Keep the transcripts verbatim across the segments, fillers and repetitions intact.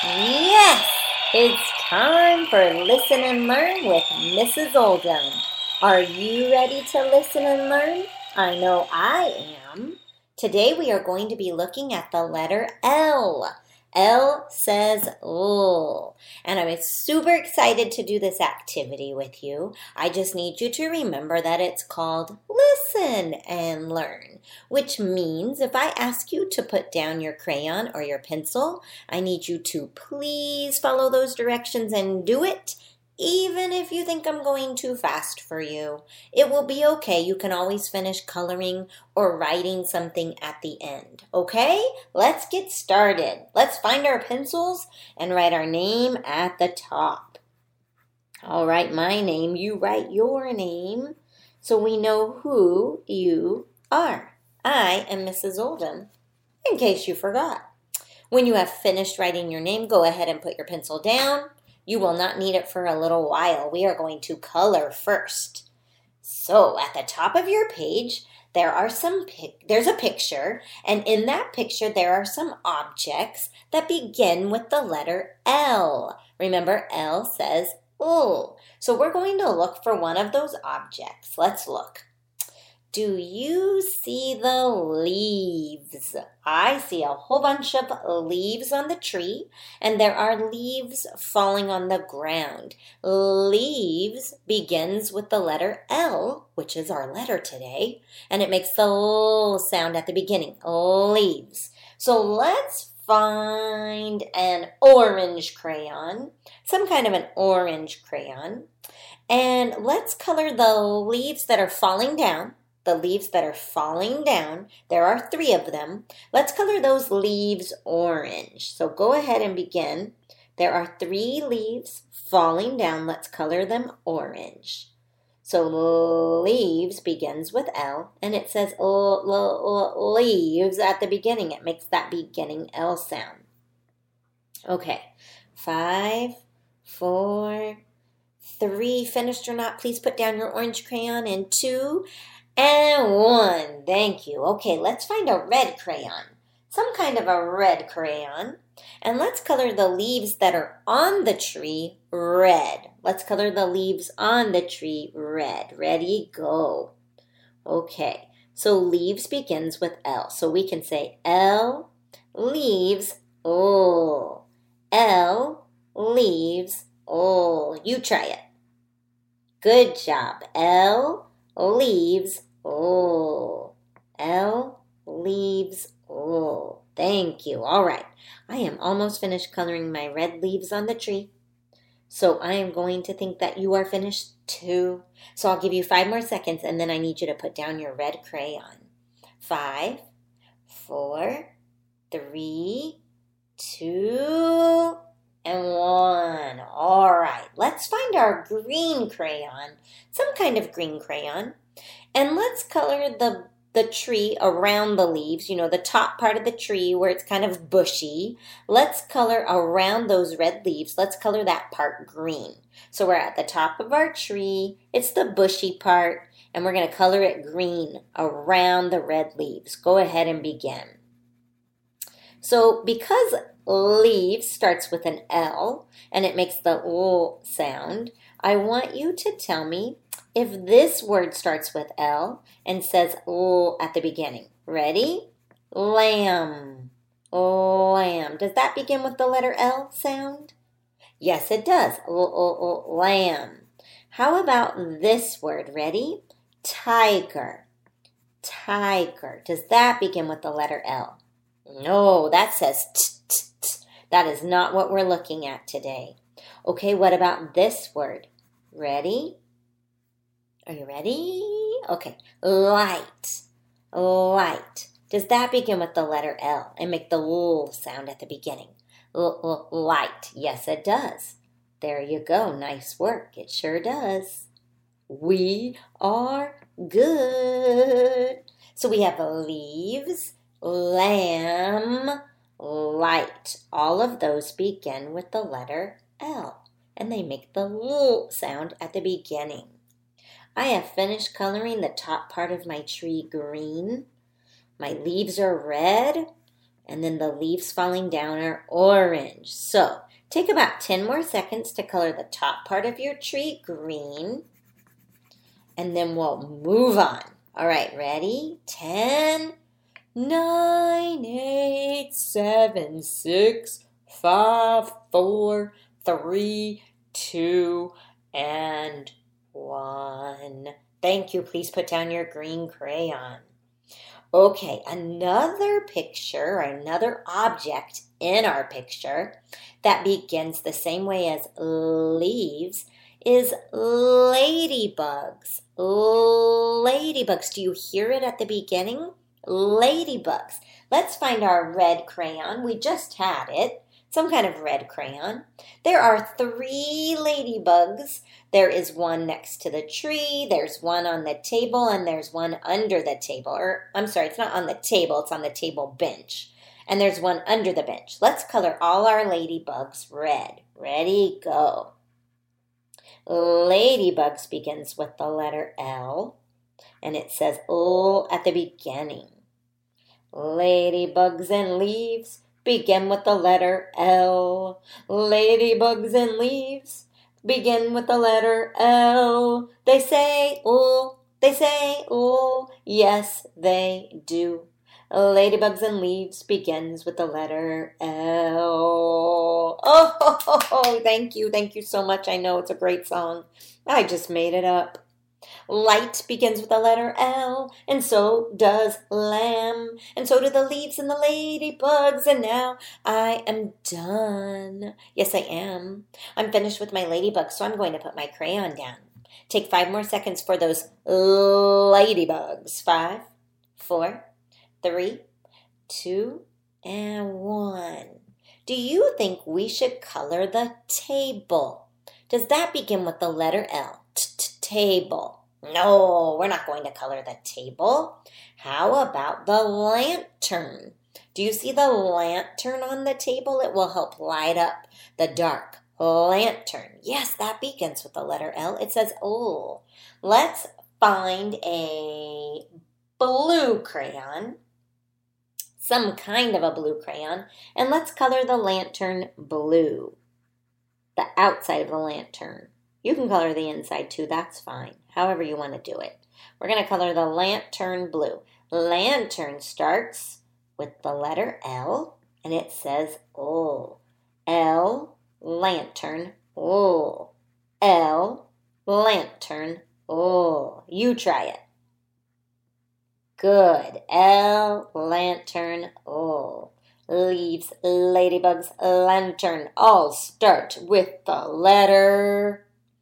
Yes, it's time for Listen and Learn with Missus Oldham. Are you ready to listen and learn? I know I am. Today we are going to be looking at the letter L. L says L. And I'm super excited to do this activity with you. I just need you to remember that it's called Listen and Learn, which means if I ask you to put down your crayon or your pencil, I need you to please follow those directions and do it. Even if you think I'm going too fast for you, it will be okay. You can always finish coloring or writing something at the end. Okay? Let's get started. Let's find our pencils and write our name at the top. I'll write my name. You write your name so we know who you are. I am Missus Oldham, in case you forgot. When you have finished writing your name, go ahead and put your pencil down. You will not need it for a little while. We are going to color first. So at the top of your page, there are some pic- there's a picture, and in that picture there are some objects that begin with the letter L. Remember, L says L. So we're going to look for one of those objects. Let's look. Do you see the leaves? I see a whole bunch of leaves on the tree, and there are leaves falling on the ground. Leaves begins with the letter L, which is our letter today, and it makes the L sound at the beginning, leaves. So let's find an orange crayon, some kind of an orange crayon, and let's color the leaves that are falling down. The leaves that are falling down, there are three of them. Let's color those leaves orange. So go ahead and begin. There are three leaves falling down. Let's color them orange. So leaves begins with L, and it says l- l- l- leaves at the beginning. It makes that beginning L sound. Okay, five, four, three. Finished or not, please put down your orange crayon. And two, and one. Thank you. Okay, let's find a red crayon. Some kind of a red crayon. And let's color the leaves that are on the tree red. Let's color the leaves on the tree red. Ready, go. Okay, so leaves begins with L. So we can say L, leaves, L. L, leaves, L. You try it. Good job. L, leaves, oh. L, leaves, oh. Thank you. All right. I am almost finished coloring my red leaves on the tree. So I am going to think that you are finished too. So I'll give you five more seconds, and then I need you to put down your red crayon. Five, four, three, two, and one. All right, let's find our green crayon, some kind of green crayon, and let's color the, the tree around the leaves, you know, the top part of the tree where it's kind of bushy. Let's color around those red leaves. Let's color that part green. So we're at the top of our tree. It's the bushy part, and we're going to color it green around the red leaves. Go ahead and begin. So because leaves starts with an L and it makes the L sound, I want you to tell me if this word starts with L and says L at the beginning. Ready? Lamb. Lamb. Does that begin with the letter L sound? Yes, it does. L- l- l- lamb. How about this word? Ready? Tiger. Tiger. Does that begin with the letter L? No, that says t, t, t. That is not what we're looking at today. Okay, what about this word? Ready? Are you ready? Okay, light. Light. Does that begin with the letter L and make the L sound at the beginning? L- l- light. Yes, it does. There you go. Nice work. It sure does. We are good. So we have leaves, lamb, light. All of those begin with the letter L, and they make the L sound at the beginning. I have finished coloring the top part of my tree green. My leaves are red, And then the leaves falling down are orange. So take about ten more seconds to color the top part of your tree green. And then we'll move on. All right, ready? ten, nine, eight, seven, six, five, four, three, two, and one. Thank you. Please put down your green crayon. Okay, another picture or another object in our picture that begins the same way as leaves is ladybugs. Ladybugs. Do you hear it at the beginning? Ladybugs. Let's find our red crayon. We just had it. Some kind of red crayon. There are three ladybugs. There is one next to the tree, there's one on the table, and there's one under the table. Or, I'm sorry, it's not on the table, it's on the table bench. And there's one under the bench. Let's color all our ladybugs red. Ready, go. Ladybugs begins with the letter L, and it says L at the beginning. Ladybugs and leaves begin with the letter L. Ladybugs and leaves begin with the letter L. They say L, they say L, yes they do. Ladybugs and leaves begins with the letter L. Oh, ho, ho, ho. Thank you, thank you so much. I know it's a great song. I just made it up. Light begins with the letter L, and so does lamb, and so do the leaves and the ladybugs, and now I am done. Yes, I am. I'm finished with my ladybugs, so I'm going to put my crayon down. Take five more seconds for those ladybugs. Five, four, three, two, and one. Do you think we should color the table? Does that begin with the letter L? Table. No, we're not going to color the table. How about the lantern? Do you see the lantern on the table? It will help light up the dark. Lantern. Yes, that begins with the letter L. It says O. Let's find a blue crayon, some kind of a blue crayon, and let's color the lantern blue, the outside of the lantern. You can color the inside too, that's fine, however you want to do it. We're going to color the lantern blue. Lantern starts with the letter L, and it says O. L, lantern, O. L, lantern, O. You try it. Good. L, lantern, O. Leaves, ladybugs, lantern all start with the letter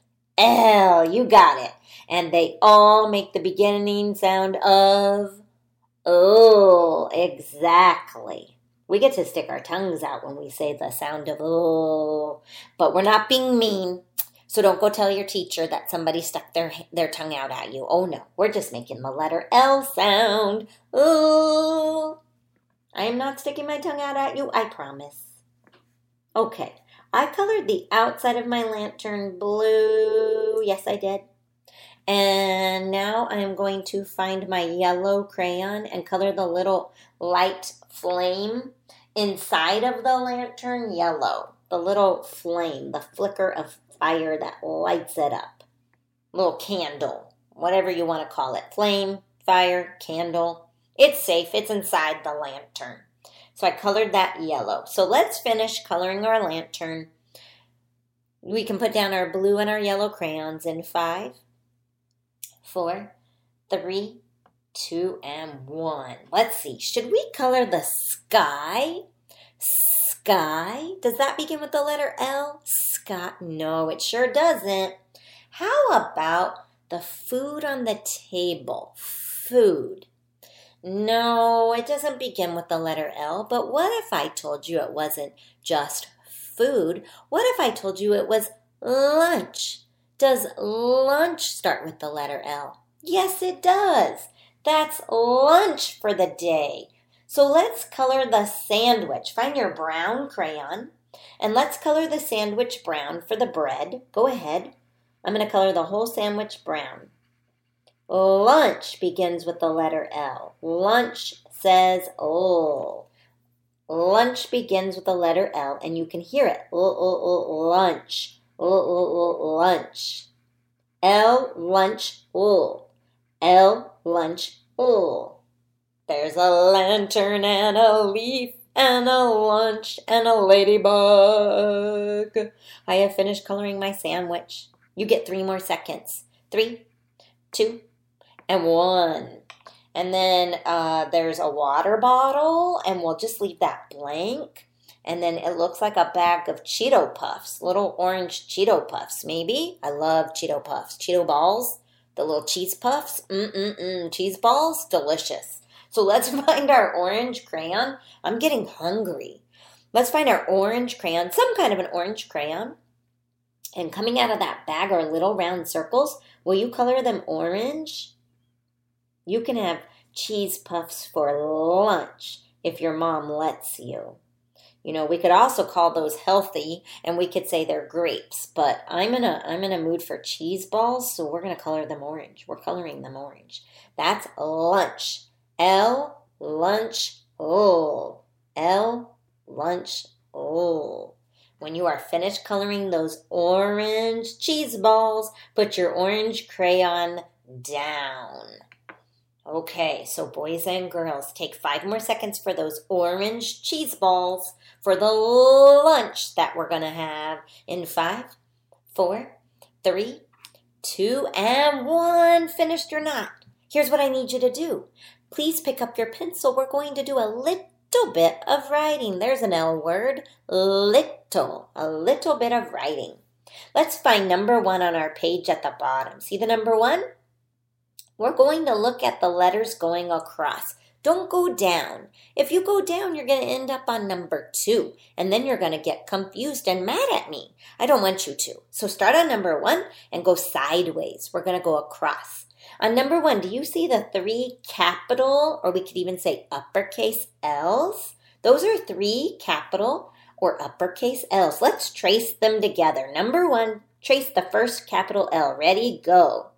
L. You got it. And they all make the beginning sound of O. Exactly. We get to stick our tongues out when we say the sound of O. But we're not being mean. So don't go tell your teacher that somebody stuck their, their tongue out at you. Oh no, we're just making the letter L sound. O. I am not sticking my tongue out at you, I promise. Okay. I colored the outside of my lantern blue. Yes, I did. And now I'm going to find my yellow crayon and color the little light flame inside of the lantern yellow. The little flame, the flicker of fire that lights it up. Little candle, whatever you want to call it. Flame, fire, candle. It's safe. It's inside the lantern. So I colored that yellow. So let's finish coloring our lantern. We can put down our blue and our yellow crayons in five, four, three, two, and one. Let's see. Should we color the sky? Sky? Does that begin with the letter L? Sky? No, it sure doesn't. How about the food on the table? Food. No, it doesn't begin with the letter L, but what if I told you it wasn't just food? What if I told you it was lunch? Does lunch start with the letter L? Yes, it does. That's lunch for the day. So let's color the sandwich. Find your brown crayon, and let's color the sandwich brown for the bread. Go ahead. I'm going to color the whole sandwich brown. Lunch begins with the letter L. Lunch says O. Lunch begins with the letter L, and you can hear it. L, L, L, lunch. L, L, L, lunch. L, lunch, L. L, lunch, L. There's a lantern and a leaf and a lunch and a ladybug. I have finished coloring my sandwich. You get three more seconds. Three, two, and one. And then uh, there's a water bottle, and we'll just leave that blank. And then it looks like a bag of Cheeto Puffs, little orange Cheeto Puffs, maybe. I love Cheeto Puffs. Cheeto balls, the little cheese puffs. Mm-mm-mm, cheese balls, delicious. So let's find our orange crayon. I'm getting hungry. Let's find our orange crayon, some kind of an orange crayon. And coming out of that bag are little round circles. Will you color them orange? You can have cheese puffs for lunch if your mom lets you. You know, we could also call those healthy, and we could say they're grapes. But I'm in a I'm in a mood for cheese balls, so we're going to color them orange. We're coloring them orange. That's lunch. L, lunch, O. L, lunch, O. When you are finished coloring those orange cheese balls, put your orange crayon down. Okay, so boys and girls, take five more seconds for those orange cheese balls for the lunch that we're going to have in five, four, three, two, and one. Finished or not? Here's what I need you to do. Please pick up your pencil. We're going to do a little bit of writing. There's an L word, little, a little bit of writing. Let's find number one on our page at the bottom. See the number one? We're going to look at the letters going across. Don't go down. If you go down, you're going to end up on number two, and then you're going to get confused and mad at me. I don't want you to. So start on number one and go sideways. We're going to go across. On number one, do you see the three capital, or we could even say uppercase L's? Those are three capital or uppercase L's. Let's trace them together. Number one, trace the first capital L. Ready, go.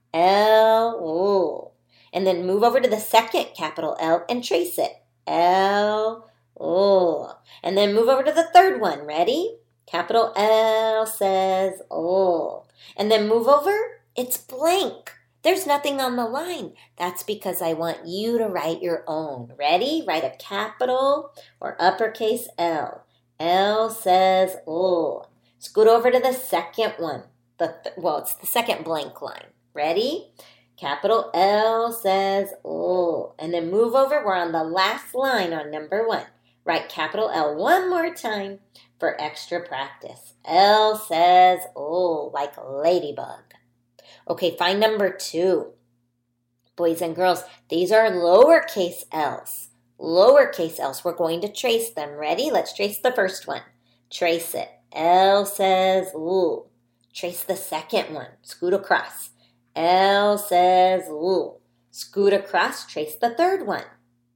L, O. And then move over to the second capital L and trace it. L, O. And then move over to the third one. Ready? Capital L says O. And then move over. It's blank. There's nothing on the line. That's because I want you to write your own. Ready? Write a capital or uppercase L. L says O. Scoot over to the second one. The th- well, it's the second blank line. Ready? Capital L says O. And then move over. We're on the last line on number one. Write capital L one more time for extra practice. L says O, like ladybug. Okay, find number two. Boys and girls, these are lowercase L's. Lowercase L's. We're going to trace them. Ready? Let's trace the first one. Trace it. L says O. Trace the second one. Scoot across. L says O. Scoot across, trace the third one.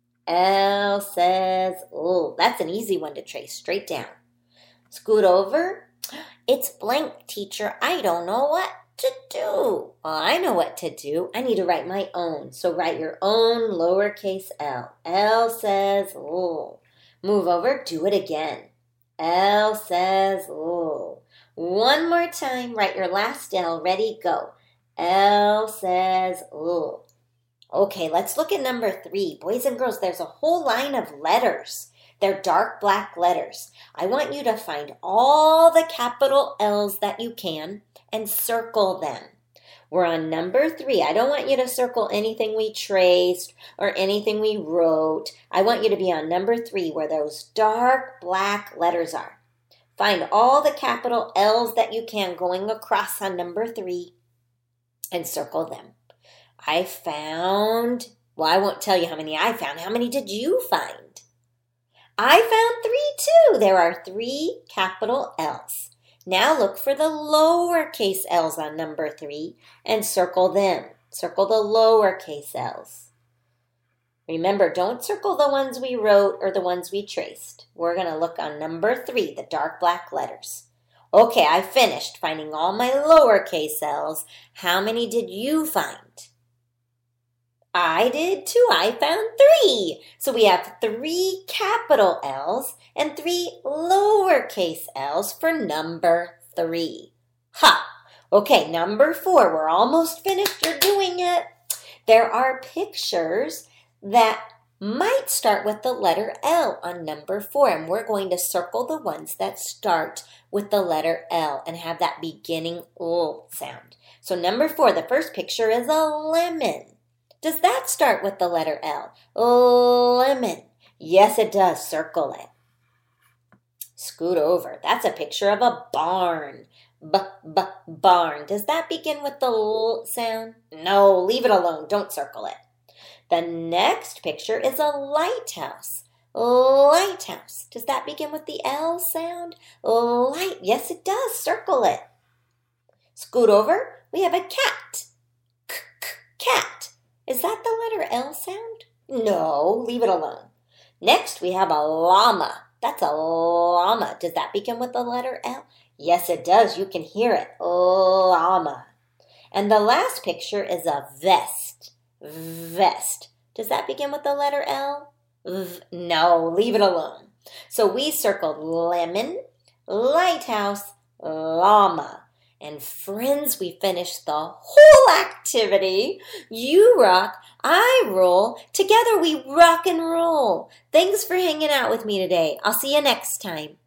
L says O. That's an easy one to trace, straight down. Scoot over. It's blank, teacher. I don't know what to do. Well, I know what to do. I need to write my own. So write your own lowercase L. L says O. Move over, do it again. L says O. One more time, write your last L. Ready, go. L says O. Okay, let's look at number three. Boys and girls, there's a whole line of letters. They're dark black letters. I want you to find all the capital L's that you can and circle them. We're on number three. I don't want you to circle anything we traced or anything we wrote. I want you to be on number three where those dark black letters are. Find all the capital L's that you can going across on number three and circle them. I found, well, I won't tell you how many I found. How many did you find? I found three too. There are three capital L's. Now look for the lowercase L's on number three and circle them. Circle the lowercase L's. Remember, don't circle the ones we wrote or the ones we traced. We're going to look on number three, the dark black letters. Okay, I finished finding all my lowercase L's. How many did you find? I did too. I found three. So we have three capital L's and three lowercase L's for number three. Ha! Okay, number four. We're almost finished. You're doing it. There are pictures that might start with the letter L on number four, and we're going to circle the ones that start with the letter L and have that beginning L sound. So number four, the first picture is a lemon. Does that start with the letter L? Lemon. Yes, it does. Circle it. Scoot over. That's a picture of a barn. B-b barn. Does that begin with the L sound? No, leave it alone. Don't circle it. The next picture is a lighthouse. Lighthouse. Does that begin with the L sound? Light. Yes, it does. Circle it. Scoot over. We have a cat. K-k-cat. Is that the letter L sound? No, leave it alone. Next, we have a llama. That's a llama. Does that begin with the letter L? Yes, it does. You can hear it. Llama. And the last picture is a vest. Vest. Does that begin with the letter L? V. No, leave it alone. So we circled lemon, lighthouse, llama. And friends, we finished the whole activity. You rock, I roll. Together we rock and roll. Thanks for hanging out with me today. I'll see you next time.